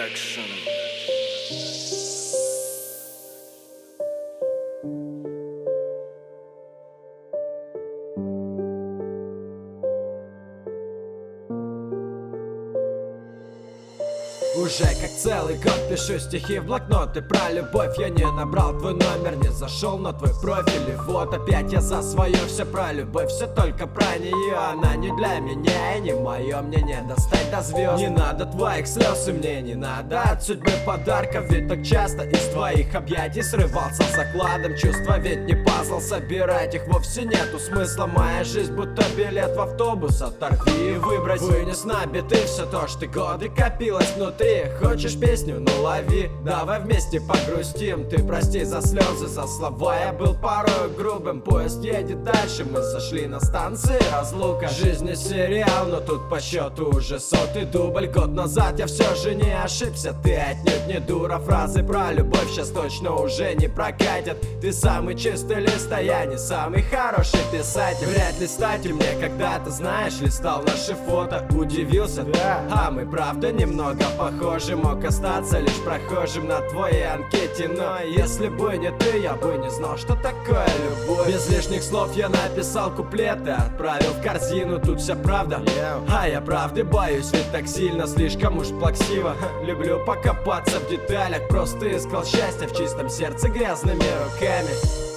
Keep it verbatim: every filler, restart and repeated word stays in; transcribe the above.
Production. Уже как целый год пишу стихи в блокноты про любовь. Я не набрал твой номер, не зашел на твой профиль. И вот опять я за свое, все про любовь, все только про нее. Она не для меня и не мое, мне не достать до звезд. Не надо твоих слез и мне не надо от судьбы подарков. Ведь так часто из твоих объятий срывался закладом. Чувства ведь не пазл, собирать их вовсе нету смысла. Моя жизнь будто билет в автобус, оторви и выбрось. Вынес на биты все то, что годы копилось внутри. Хочешь песню? Ну лови, давай вместе погрустим. Ты прости за слезы, за слова, я был порой грубым. Поезд едет дальше, мы сошли на станции разлука. Жизнь не сериал, но тут по счету уже сотый дубль. Год назад я все же не ошибся, ты отнюдь не дура. Фразы про любовь сейчас точно уже не прокатят. Ты самый чистый лист, а я не самый хороший писатель. Вряд ли стать и мне когда-то, знаешь, листал наши фото. Удивился, да, а мы правда немного похожи. Мог остаться лишь прохожим на твоей анкете. Но если бы не ты, я бы не знал, что такое любовь. Без лишних слов я написал куплеты, отправил в корзину, тут вся правда. А я правды боюсь, ведь так сильно, слишком уж плаксиво. Люблю покопаться в деталях, просто искал счастье в чистом сердце грязными руками.